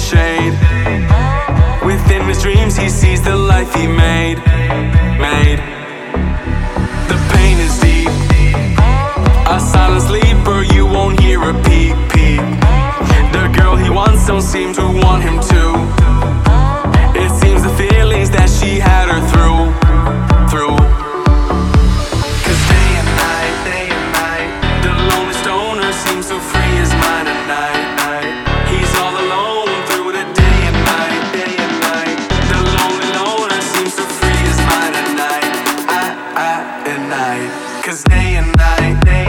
shade. Within his dreams he sees the life he made. The pain is deep, a silent sleeper, you won't hear a peep. The girl he wants don't seem to want him to. It seems the feelings that she had her through. Cause day and night, the lonely stoner seems to free his mind at night. He's all alone through the day and night. The lonely loner seems to free his mind at night. Cause day and night,